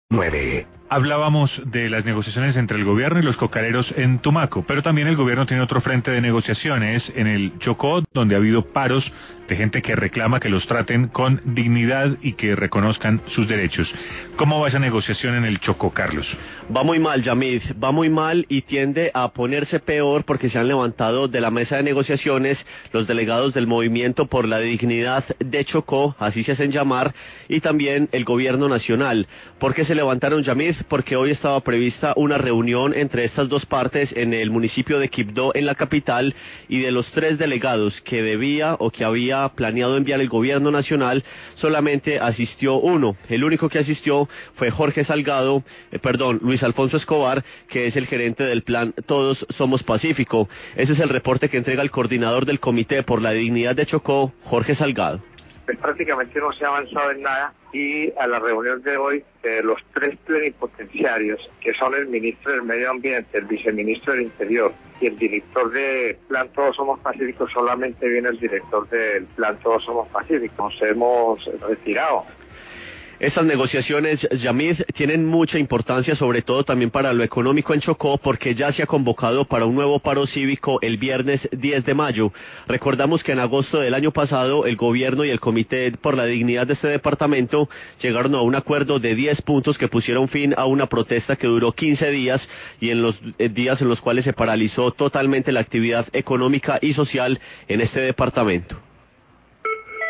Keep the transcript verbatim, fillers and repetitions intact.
nueve. Hablábamos de las negociaciones entre el gobierno y los cocareros en Tumaco, pero también el gobierno tiene otro frente de negociaciones en el Chocó, donde ha habido paros de gente que reclama que los traten con dignidad y que reconozcan sus derechos. ¿Cómo va esa negociación en el Chocó, Carlos? Va muy mal, Yamid, va muy mal y tiende a ponerse peor porque se han levantado de la mesa de negociaciones los delegados del Movimiento por la Dignidad de Chocó, así se hacen llamar, y también el gobierno nacional. ¿Por qué se levantaron, Yamid? Porque hoy estaba prevista una reunión entre estas dos partes en el municipio de Quibdó, en la capital, y de los tres delegados que debía o que había planeado enviar el gobierno nacional, solamente asistió uno. El único que asistió fue Jorge Salgado, eh, perdón, Luis Alfonso Escobar, que es el gerente del plan Todos Somos Pacífico. Ese es el reporte que entrega el coordinador del Comité por la Dignidad de Chocó, Jorge Salgado. Pues prácticamente no se ha avanzado en nada y a la reunión de hoy eh, los tres plenipotenciarios, que son el ministro del Medio Ambiente, el viceministro del Interior y el director del Plan Todos Somos Pacíficos, solamente viene el director del Plan Todos Somos Pacíficos. Nos hemos retirado. Estas negociaciones, Yamid, tienen mucha importancia, sobre todo también para lo económico en Chocó, porque ya se ha convocado para un nuevo paro cívico el viernes diez de mayo. Recordamos que en agosto del año pasado el gobierno y el Comité por la Dignidad de este departamento llegaron a un acuerdo de diez puntos que pusieron fin a una protesta que duró quince días y en los eh, días en los cuales se paralizó totalmente la actividad económica y social en este departamento.